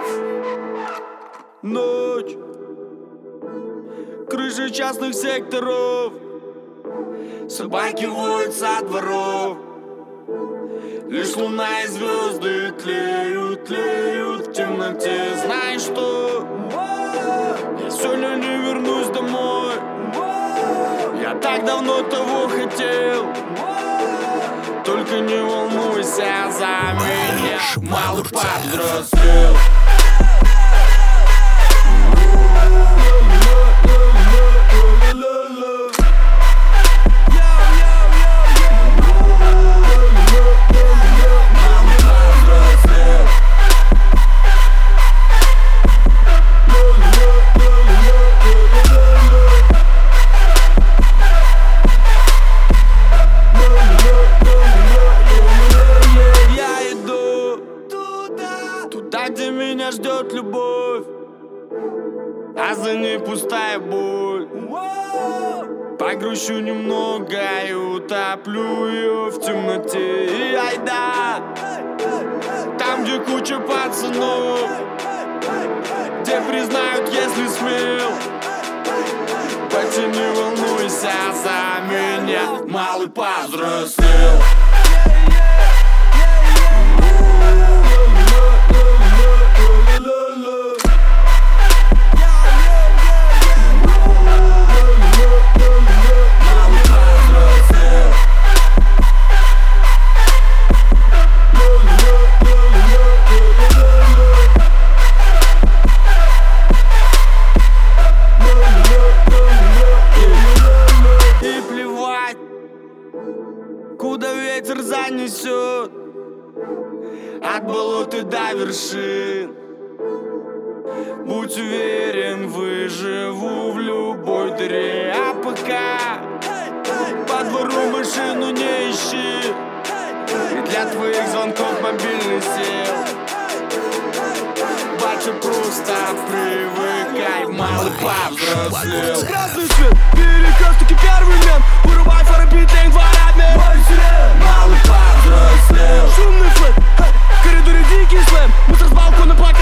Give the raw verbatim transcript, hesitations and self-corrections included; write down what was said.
Ночь, крыши частных секторов, собаки воют со дворов. Лишь луна и звезды тлеют, тлеют в темноте. Знаешь что? Я сегодня не вернусь домой. Я так давно того хотел. Только не волнуйся за меня, малый повзрослел. Туда, где меня ждет любовь, а за ней пустая боль. Погрущу немного и утоплю ее в темноте. И айда, там, где куча пацанов, где признают, если смел. Почти не волнуйся за меня, малый повзрослел. Куда ветер занесет, от болот и до вершин. Будь уверен, выживу в любой дыре. А пока по двору машину не ищи, и для твоих звонков мобильный сел. Батя, просто привыкай, малый повзрослел. Красный свет, перекресток таки первый мент. Вырубай фары, битлейн, дворами. Малый повзрослел. Шумный флэт, в коридоре дикий слэм. Мусор с балкона.